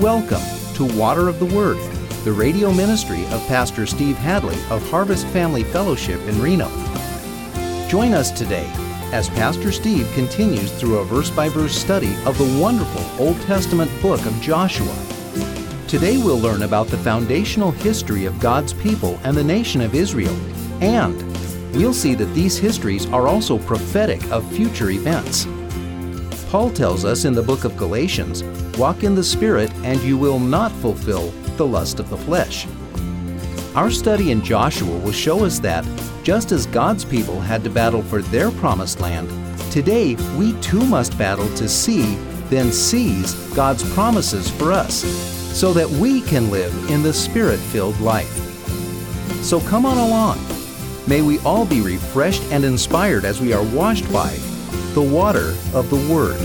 Welcome to Water of the Word, the radio ministry of Pastor Steve Hadley of Harvest Family Fellowship in Reno. Join us today as Pastor Steve continues through a verse-by-verse study of the wonderful Old Testament book of Joshua. Today we'll learn about the foundational history of God's people and the nation of Israel, and we'll see that these histories are also prophetic of future events. Paul tells us in the book of Galatians, "Walk in the Spirit, and you will not fulfill the lust of the flesh." Our study in Joshua will show us that, just as God's people had to battle for their promised land, today we too must battle to see, then seize God's promises for us, so that we can live in the Spirit-filled life. So come on along. May we all be refreshed and inspired as we are washed by the water of the Word.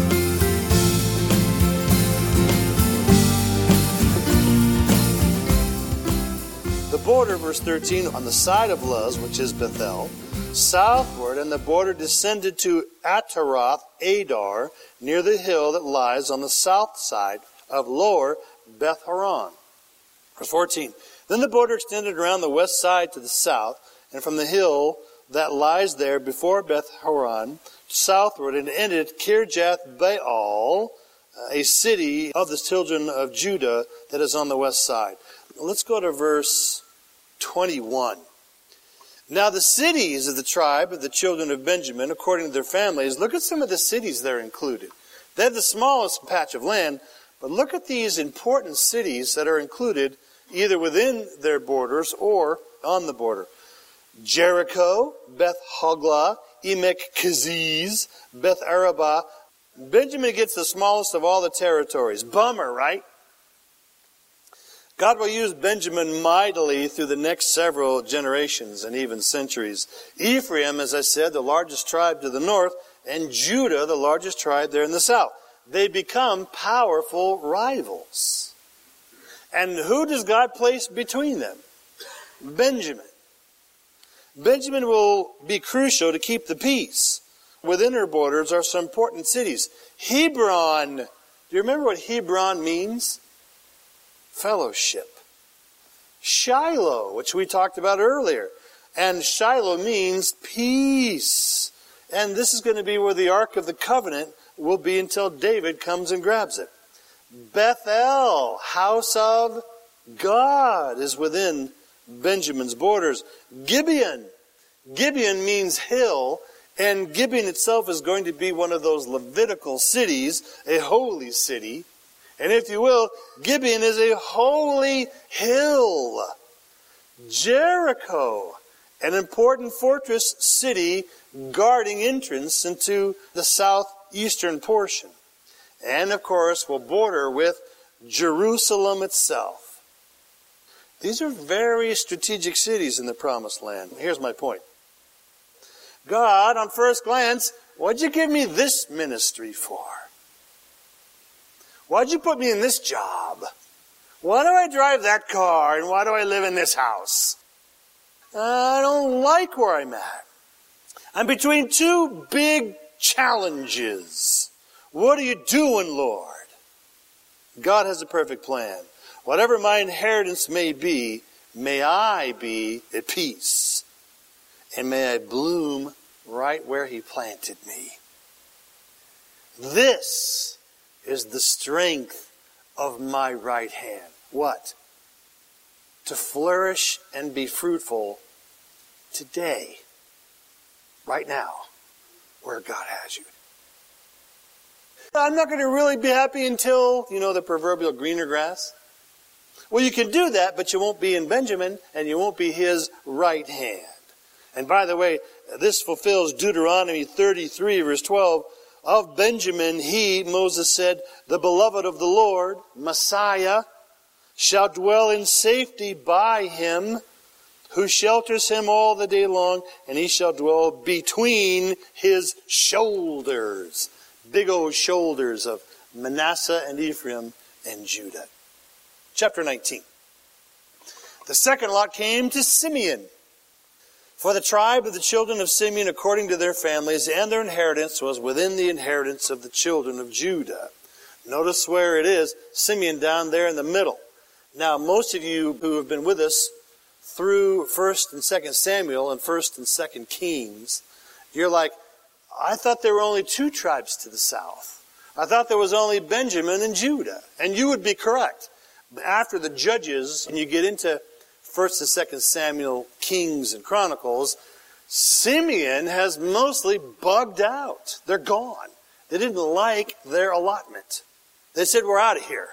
The border, verse 13, on the side of Luz, which is Bethel, southward, and the border descended to Ataroth Adar, near the hill that lies on the south side of lower Beth Horon. Verse 14, then the border extended around the west side to the south, and from the hill that lies there before Beth Horon, southward, and ended at Kirjath Baal, a city of the children of Judah that is on the west side. Let's go to verse 21. Now the cities of the tribe of the children of Benjamin, according to their families, look at some of the cities that are included. They have the smallest patch of land, but look at these important cities that are included either within their borders or on the border. Jericho, Beth Hoglah, Emek Keziz, Beth Arabah. Benjamin gets the smallest of all the territories. Bummer, right? God will use Benjamin mightily through the next several generations and even centuries. Ephraim, as I said, the largest tribe to the north, and Judah, the largest tribe there in the south. They become powerful rivals. And who does God place between them? Benjamin. Benjamin will be crucial to keep the peace. Within her borders are some important cities. Hebron. Do you remember what Hebron means? Fellowship. Shiloh, which we talked about earlier. And Shiloh means peace. And this is going to be where the Ark of the Covenant will be until David comes and grabs it. Bethel, house of God, is within Benjamin's borders. Gibeon. Gibeon means hill, and Gibeon itself is going to be one of those Levitical cities, a holy city. And if you will, Gibeon is a holy hill. Jericho, an important fortress city guarding entrance into the southeastern portion. And of course will border with Jerusalem itself. These are very strategic cities in the Promised Land. Here's my point. God, on first glance, what'd you give me this ministry for? Why'd you put me in this job? Why do I drive that car, and why do I live in this house? I don't like where I'm at. I'm between two big challenges. What are you doing, Lord? God has a perfect plan. Whatever my inheritance may be, may I be at peace. And may I bloom right where He planted me. This is the strength of my right hand. What? To flourish and be fruitful today. Right now. Where God has you. I'm not going to really be happy until, the proverbial greener grass. Well, you can do that, but you won't be in Benjamin, and you won't be his right hand. And by the way, this fulfills Deuteronomy 33, verse 12. Of Benjamin, he, Moses said, the beloved of the Lord, Messiah, shall dwell in safety by him, who shelters him all the day long, and he shall dwell between his shoulders. Big old shoulders of Manasseh and Ephraim and Judah. Chapter 19. The second lot came to Simeon. For the tribe of the children of Simeon, according to their families, and their inheritance was within the inheritance of the children of Judah. Notice where it is, Simeon down there in the middle. Now, most of you who have been with us through 1st and 2nd Samuel and 1st and 2nd Kings, you're like, I thought there were only 2 tribes to the south. I thought there was only Benjamin and Judah. And you would be correct. After the Judges, and you get into 1st and 2nd Samuel, Kings, and Chronicles, Simeon has mostly bugged out. They're gone. They didn't like their allotment. They said, we're out of here.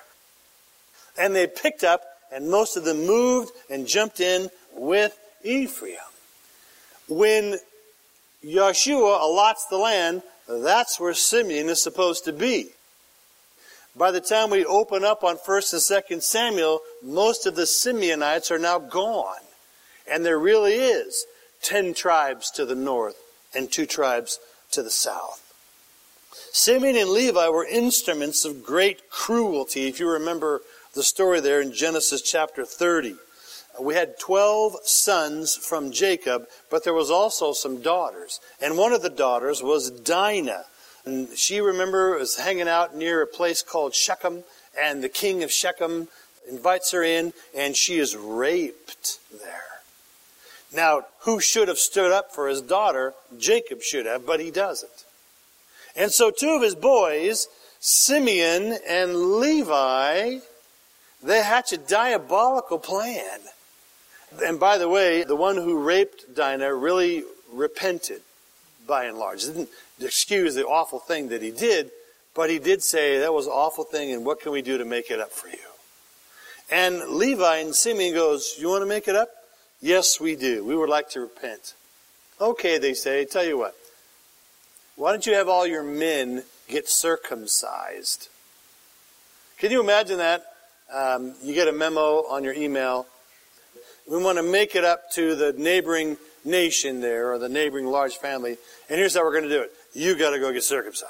And they picked up, and most of them moved and jumped in with Ephraim. When Joshua allots the land, that's where Simeon is supposed to be. By the time we open up on 1st and 2nd Samuel, most of the Simeonites are now gone. And there really is 10 tribes to the north and 2 tribes to the south. Simeon and Levi were instruments of great cruelty. If you remember the story there in Genesis chapter 30. We had 12 sons from Jacob, but there was also some daughters. And one of the daughters was Dinah. And she, remember, was hanging out near a place called Shechem. And the king of Shechem invites her in, and she is raped there. Now, who should have stood up for his daughter? Jacob should have, but he doesn't. And so 2 of his boys, Simeon and Levi, they hatch a diabolical plan. And by the way, the one who raped Dinah really repented, by and large. He didn't excuse the awful thing that he did, but he did say, that was an awful thing, and what can we do to make it up for you? And Levi and Simeon goes, you want to make it up? Yes, we do. We would like to repent. Okay, they say, tell you what. Why don't you have all your men get circumcised? Can you imagine that? You get a memo on your email. We want to make it up to the neighboring nation there, or the neighboring large family, and here's how we're going to do it. You got to go get circumcised.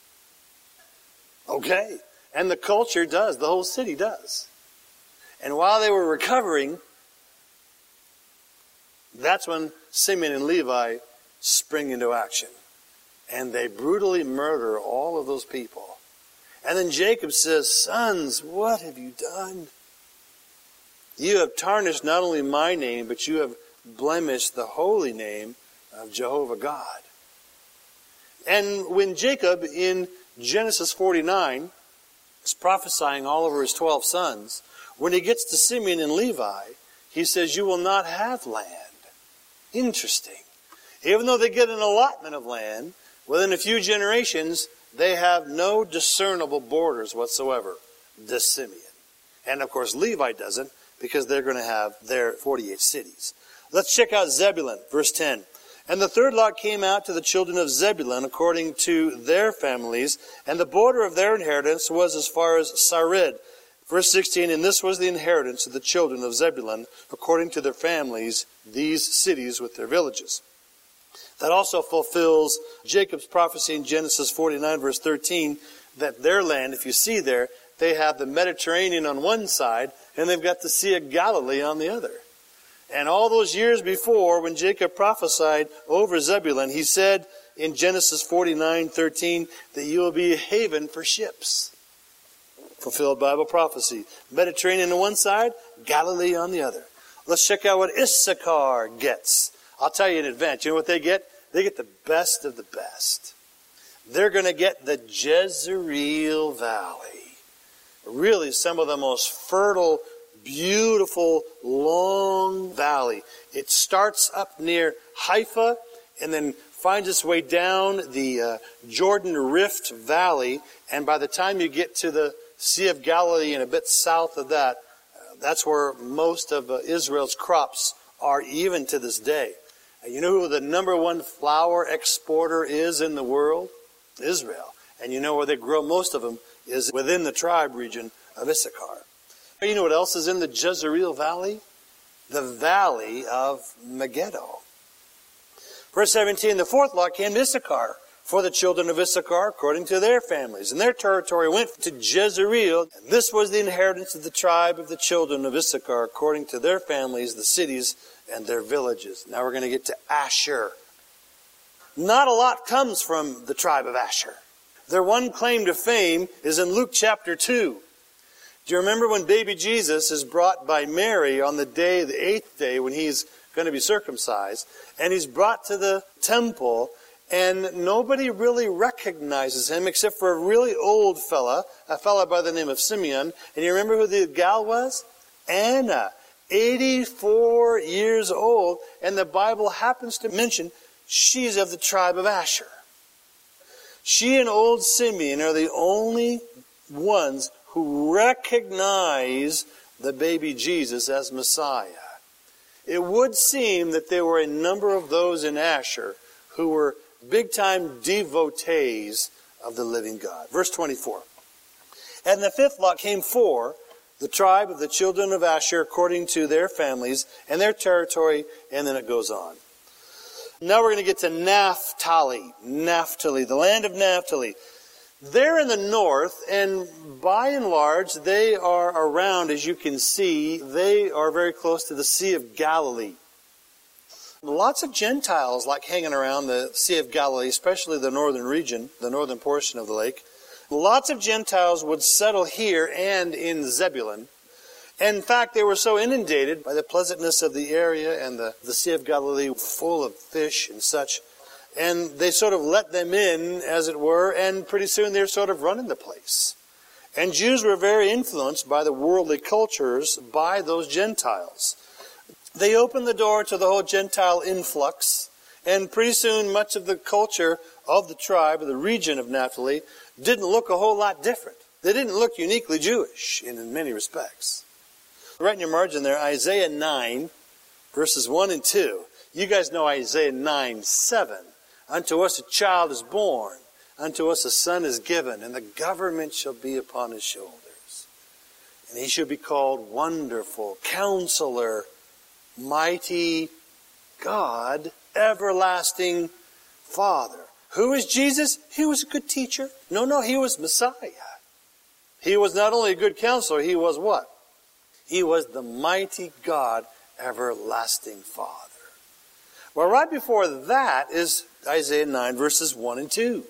Okay. And the culture does. The whole city does. And while they were recovering, that's when Simeon and Levi spring into action. And they brutally murder all of those people. And then Jacob says, sons, what have you done? You have tarnished not only my name, but you have blemished the holy name of Jehovah God. And when Jacob, in Genesis 49, is prophesying all over his 12 sons, when he gets to Simeon and Levi, he says, you will not have land. Interesting. Even though they get an allotment of land, within a few generations, they have no discernible borders whatsoever, to Simeon. And of course, Levi doesn't, because they're going to have their 48 cities. Let's check out Zebulun, verse 10. And the 3rd lot came out to the children of Zebulun according to their families, and the border of their inheritance was as far as Sarid. Verse 16, and this was the inheritance of the children of Zebulun according to their families, these cities with their villages. That also fulfills Jacob's prophecy in Genesis 49, verse 13, that their land, if you see there, they have the Mediterranean on one side, and they've got the Sea of Galilee on the other. And all those years before, when Jacob prophesied over Zebulun, he said in Genesis 49:13 that you will be a haven for ships. Fulfilled Bible prophecy. Mediterranean on one side, Galilee on the other. Let's check out what Issachar gets. I'll tell you in advance. You know what they get? They get the best of the best. They're going to get the Jezreel Valley. Really some of the most fertile, beautiful, long valley. It starts up near Haifa and then finds its way down the Jordan Rift Valley. And by the time you get to the Sea of Galilee and a bit south of that, that's where most of Israel's crops are even to this day. You know who the number 1 flour exporter is in the world? Israel. And you know where they grow most of them is within the tribe region of Issachar. You know what else is in the Jezreel Valley? The valley of Megiddo. Verse 17, the 4th lot came to Issachar for the children of Issachar according to their families. And their territory went to Jezreel. And this was the inheritance of the tribe of the children of Issachar according to their families, the cities, and their villages. Now we're going to get to Asher. Not a lot comes from the tribe of Asher. Their one claim to fame is in Luke chapter 2. Do you remember when baby Jesus is brought by Mary on the 8th day, when he's going to be circumcised, and he's brought to the temple, and nobody really recognizes him except for a really old fella, a fella by the name of Simeon. And you remember who the gal was? Anna, 84 years old, and the Bible happens to mention she's of the tribe of Asher. She and old Simeon are the only ones who recognize the baby Jesus as Messiah. It would seem that there were a number of those in Asher who were big-time devotees of the living God. Verse 24. And the fifth lot came 4, the tribe of the children of Asher, according to their families and their territory, and then it goes on. Now we're going to get to Naphtali, the land of Naphtali. They're in the north, and by and large, they are around, as you can see, they are very close to the Sea of Galilee. Lots of Gentiles like hanging around the Sea of Galilee, especially the northern region, the northern portion of the lake. Lots of Gentiles would settle here and in Zebulun. In fact, they were so inundated by the pleasantness of the area and the Sea of Galilee full of fish and such. And they sort of let them in, as it were, and pretty soon they're sort of running the place. And Jews were very influenced by the worldly cultures by those Gentiles. They opened the door to the whole Gentile influx, and pretty soon much of the culture of the tribe, of the region of Naphtali, didn't look a whole lot different. They didn't look uniquely Jewish in many respects. Right in your margin there, Isaiah 9, verses 1 and 2. You guys know Isaiah 9:7. Unto us a child is born, unto us a son is given, and the government shall be upon his shoulders. And he shall be called Wonderful, Counselor, Mighty God, Everlasting Father. Who is Jesus? He was a good teacher. No, he was Messiah. He was not only a good counselor, he was what? He was the mighty God, Everlasting Father. Well, right before that is Isaiah 9, verses 1 and 2.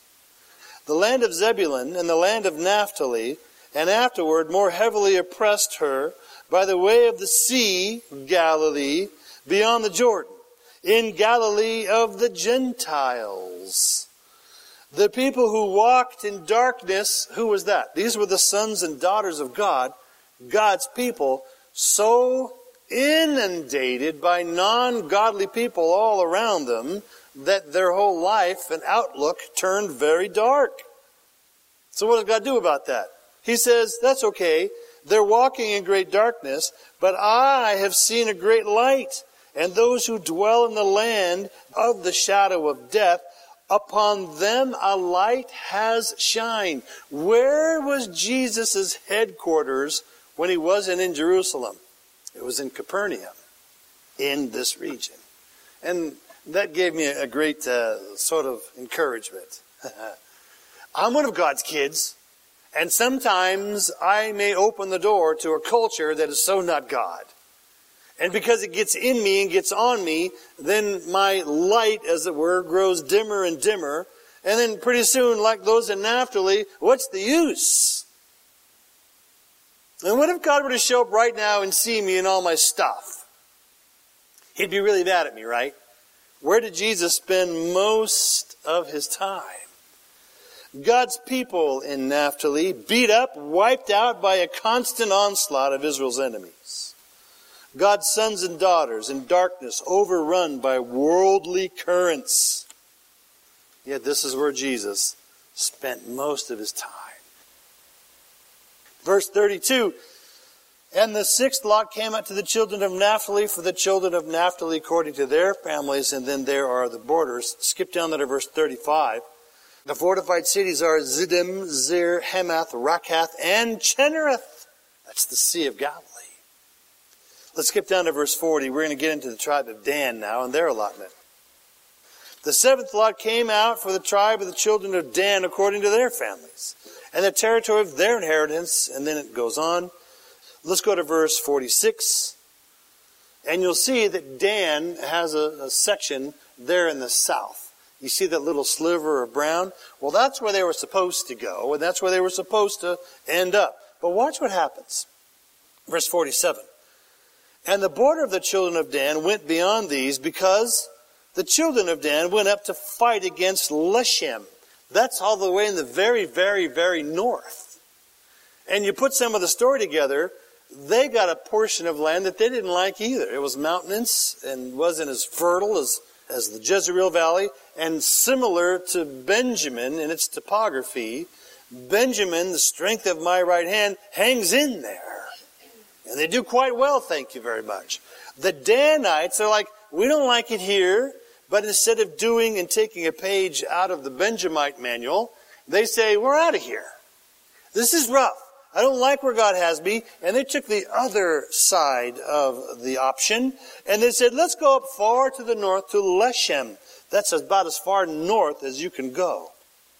The land of Zebulun and the land of Naphtali, and afterward more heavily oppressed her by the way of the sea, Galilee, beyond the Jordan, in Galilee of the Gentiles. The people who walked in darkness, who was that? These were the sons and daughters of God, God's people, so inundated by non-godly people all around them that their whole life and outlook turned very dark. So what does God do about that? He says, that's okay. They're walking in great darkness, but I have seen a great light. And those who dwell in the land of the shadow of death, upon them a light has shined. Where was Jesus' headquarters when he wasn't in Jerusalem? It was in Capernaum, in this region. And that gave me a great sort of encouragement. I'm one of God's kids, and sometimes I may open the door to a culture that is so not God. And because it gets in me and gets on me, then my light, as it were, grows dimmer and dimmer. And then pretty soon, like those in Naphtali, what's the use? And what if God were to show up right now and see me and all my stuff? He'd be really mad at me, right? Where did Jesus spend most of his time? God's people in Naphtali, beat up, wiped out by a constant onslaught of Israel's enemies. God's sons and daughters in darkness, overrun by worldly currents. Yet this is where Jesus spent most of his time. Verse 32, and the sixth lot came out to the children of Naphtali, for the children of Naphtali according to their families, and then there are the borders. Skip down there to verse 35. The fortified cities are Ziddim, Zir, Hemath, Rakath, and Chinnereth. That's the Sea of Galilee. Let's skip down to verse 40. We're going to get into the tribe of Dan now and their allotment. The seventh lot came out for the tribe of the children of Dan according to their families, and the territory of their inheritance. And then it goes on. Let's go to verse 46. And you'll see that Dan has a section there in the south. You see that little sliver of brown? Well, that's where they were supposed to go, and that's where they were supposed to end up. But watch what happens. Verse 47. And the border of the children of Dan went beyond these, because the children of Dan went up to fight against Leshem. That's all the way in the very, very, very north. And you put some of the story together, they got a portion of land that they didn't like either. It was mountainous and wasn't as fertile as the Jezreel Valley, and similar to Benjamin in its topography. Benjamin, the strength of my right hand, hangs in there. And they do quite well, thank you very much. The Danites are like, we don't like it here, but instead of doing and taking a page out of the Benjamite manual, they say, we're out of here. This is rough. I don't like where God has me. And they took the other side of the option, and they said, let's go up far to the north to Leshem. That's about as far north as you can go.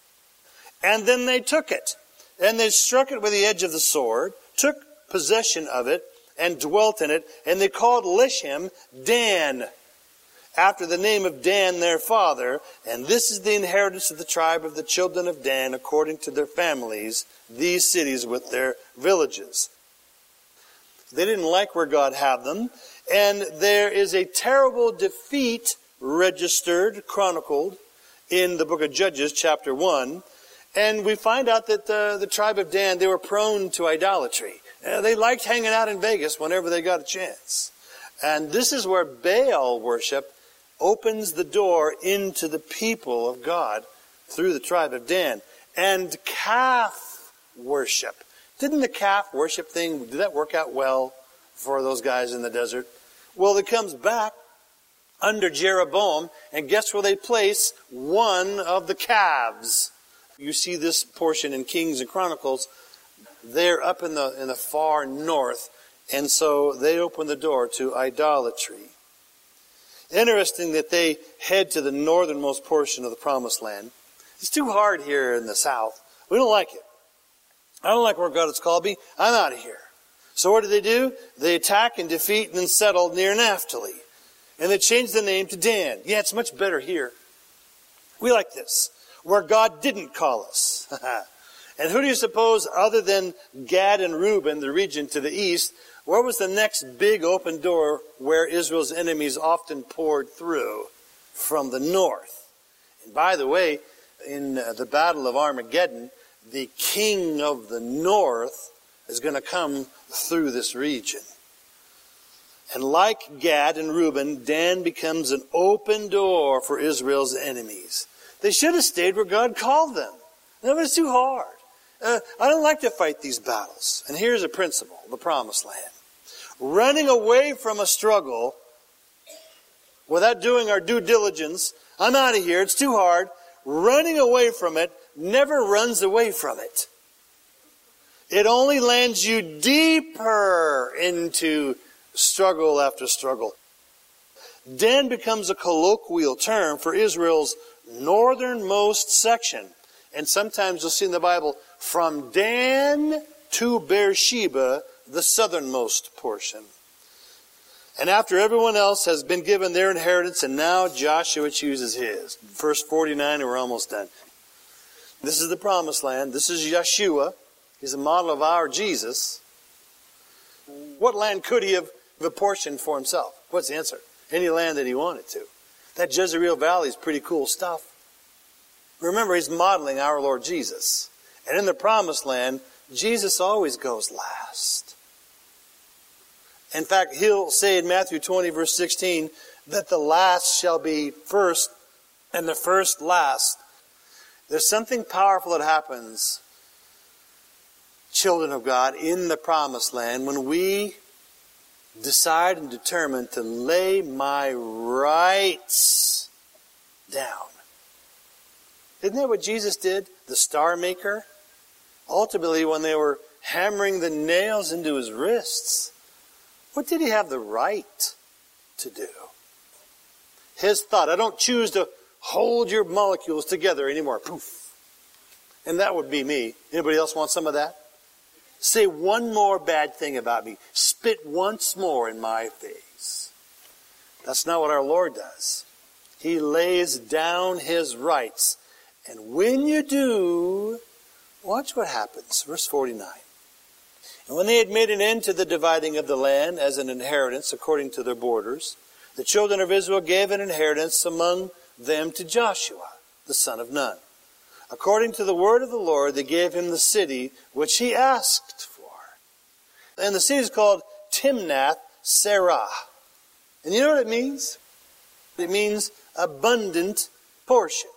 And then they took it, and they struck it with the edge of the sword, took possession of it, and dwelt in it, and they called Leshem Dan, after the name of Dan their father. And this is the inheritance of the tribe of the children of Dan, according to their families, these cities with their villages. They didn't like where God had them, and there is a terrible defeat registered, chronicled, in the book of Judges, chapter 1. And we find out that the tribe of Dan, they were prone to idolatry. They liked hanging out in Vegas whenever they got a chance. And this is where Baal worship opens the door into the people of God through the tribe of Dan. And calf worship. Didn't the calf worship thing, did that work out well for those guys in the desert? Well, it comes back under Jeroboam, and guess where they place one of the calves? You see this portion in Kings and Chronicles. They're up in the far north, and so they open the door to idolatry. Interesting that they head to the northernmost portion of the Promised Land. It's too hard here in the south. We don't like it. I don't like where God has called me. I'm out of here. So what do? They attack and defeat and then settle near Naphtali. And they changed the name to Dan. Yeah, it's much better here. We like this, where God didn't call us. And who do you suppose, other than Gad and Reuben, the region to the east, where was the next big open door where Israel's enemies often poured through? From the north. And by the way, in the Battle of Armageddon, the king of the north is going to come through this region. And like Gad and Reuben, Dan becomes an open door for Israel's enemies. They should have stayed where God called them. No, but it's too hard. I don't like to fight these battles. And here's a principle, the Promised Land. Running away from a struggle without doing our due diligence, I'm out of here, it's too hard. Running away from it never runs away from it. It only lands you deeper into struggle after struggle. Dan becomes a colloquial term for Israel's northernmost section. And sometimes you'll see in the Bible, from Dan to Beersheba, the southernmost portion. And after everyone else has been given their inheritance, and now Joshua chooses his. Verse 49, and we're almost done. This is the Promised Land. This is Yeshua. He's a model of our Jesus. What land could he have apportioned for himself? What's the answer? Any land that he wanted to. That Jezreel Valley is pretty cool stuff. Remember, he's modeling our Lord Jesus. And in the Promised Land, Jesus always goes last. In fact, he'll say in Matthew 20, verse 16, that the last shall be first and the first last. There's something powerful that happens, children of God, in the Promised Land when we decide and determine to lay my rights down. Isn't that what Jesus did? The star maker? Ultimately, when they were hammering the nails into his wrists, what did he have the right to do? His thought, I don't choose to hold your molecules together anymore. Poof. And that would be me. Anybody else want some of that? Say one more bad thing about me. Spit once more in my face. That's not what our Lord does. He lays down his rights. And when you do, watch what happens. Verse 49. And when they had made an end to the dividing of the land as an inheritance according to their borders, the children of Israel gave an inheritance among them to Joshua, the son of Nun. According to the word of the Lord, they gave him the city which he asked for. And the city is called Timnath-Serah. And you know what it means? It means abundant portion.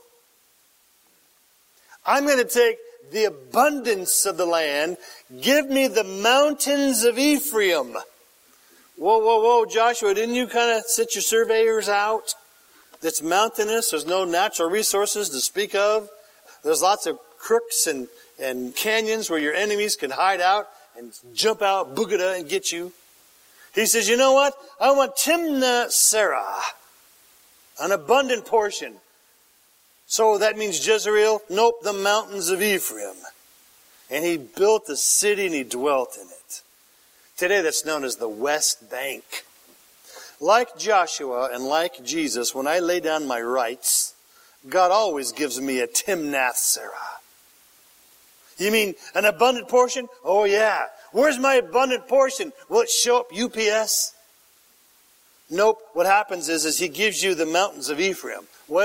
I'm going to take the abundance of the land. Give me the mountains of Ephraim. Whoa, Joshua, didn't you kind of set your surveyors out? That's mountainous. There's no natural resources to speak of. There's lots of crooks and canyons where your enemies can hide out and jump out, boogada, and get you. He says, you know what? I want Timnath-Serah, an abundant portion. So that means Jezreel? Nope, the mountains of Ephraim. And he built a city and he dwelt in it. Today that's known as the West Bank. Like Joshua and like Jesus, when I lay down my rights, God always gives me a Timnath-Serah. You mean an abundant portion? Oh yeah. Where's my abundant portion? Will it show up UPS? Nope. What happens is he gives you the mountains of Ephraim.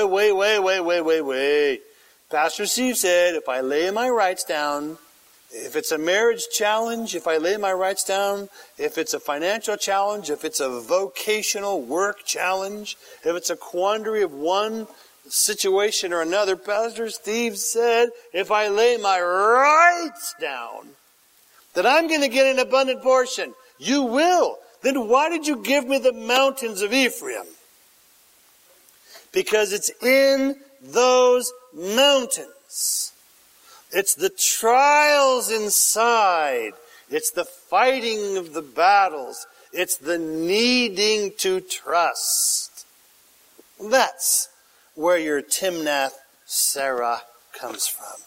Wait. Pastor Steve said, if I lay my rights down, if it's a marriage challenge, if I lay my rights down, if it's a financial challenge, if it's a vocational work challenge, if it's a quandary of one situation or another, Pastor Steve said, if I lay my rights down, that I'm going to get an abundant portion. You will. Then why did you give me the mountains of Ephraim? Because it's in those mountains. It's the trials inside. It's the fighting of the battles. It's the needing to trust. That's where your Timnath-Serah comes from.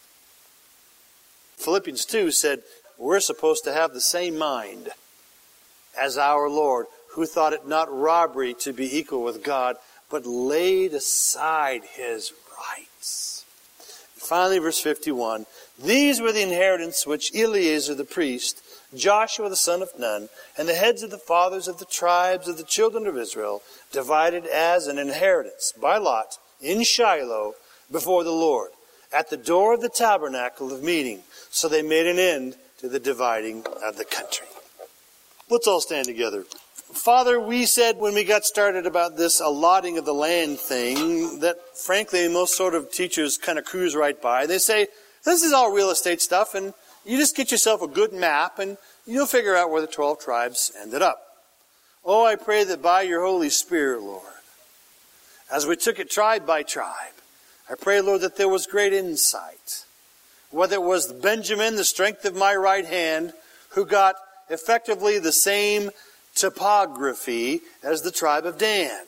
Philippians 2 said, we're supposed to have the same mind as our Lord, who thought it not robbery to be equal with God, but laid aside his rights. Finally, verse 51, these were the inheritance which Eleazar the priest, Joshua the son of Nun, and the heads of the fathers of the tribes of the children of Israel divided as an inheritance by lot in Shiloh before the Lord, at the door of the tabernacle of meeting. So they made an end to the dividing of the country. Let's all stand together. Father, we said when we got started about this allotting of the land thing that, frankly, most sort of teachers kind of cruise right by. They say, this is all real estate stuff, and you just get yourself a good map, and you'll figure out where the 12 tribes ended up. Oh, I pray that by your Holy Spirit, Lord, as we took it tribe by tribe, I pray, Lord, that there was great insight. Whether it was Benjamin, the strength of my right hand, who got effectively the same topography as the tribe of Dan.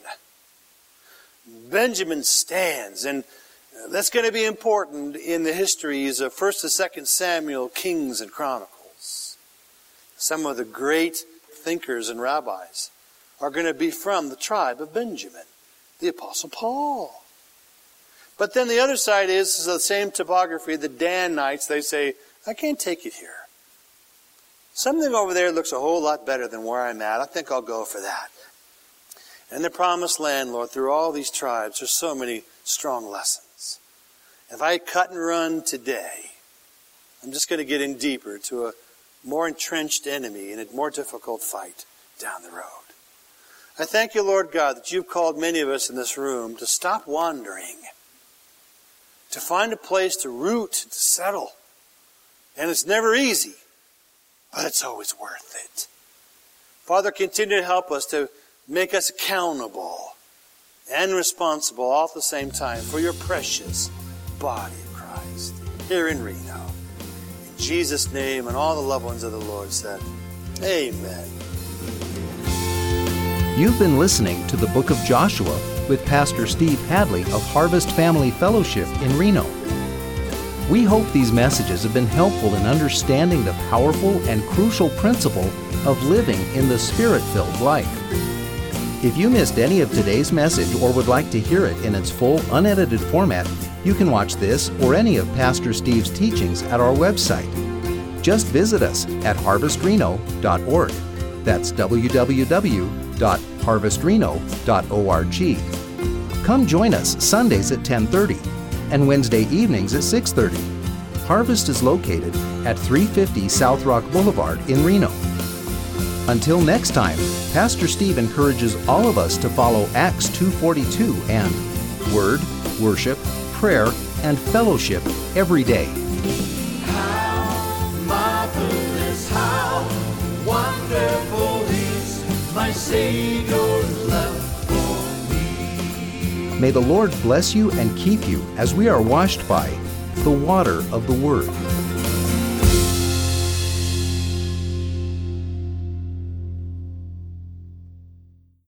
Benjamin stands, and that's going to be important in the histories of 1st and 2nd Samuel, Kings, and Chronicles. Some of the great thinkers and rabbis are going to be from the tribe of Benjamin, the Apostle Paul. But then the other side is the same topography. The Danites, they say, I can't take it here. Something over there looks a whole lot better than where I'm at. I think I'll go for that. And the promised land, Lord, through all these tribes, there's so many strong lessons. If I cut and run today, I'm just going to get in deeper to a more entrenched enemy and a more difficult fight down the road. I thank you, Lord God, that you've called many of us in this room to stop wandering, to find a place to root, to settle. And it's never easy, but it's always worth it. Father, continue to help us to make us accountable and responsible all at the same time for your precious body of Christ here in Reno. In Jesus' name, and all the loved ones of the Lord said, amen. You've been listening to the Book of Joshua with Pastor Steve Hadley of Harvest Family Fellowship in Reno. We hope these messages have been helpful in understanding the powerful and crucial principle of living in the Spirit-filled life. If you missed any of today's message or would like to hear it in its full, unedited format, you can watch this or any of Pastor Steve's teachings at our website. Just visit us at harvestreno.org. That's www.harvestreno.org. Come join us Sundays at 10:30 and Wednesday evenings at 6:30. Harvest is located at 350 South Rock Boulevard in Reno. Until next time, Pastor Steve encourages all of us to follow Acts 2:42 and Word, Worship, Prayer, and Fellowship every day. How marvelous, how wonderful is my Savior's love for me. May the Lord bless you and keep you as we are washed by the water of the Word.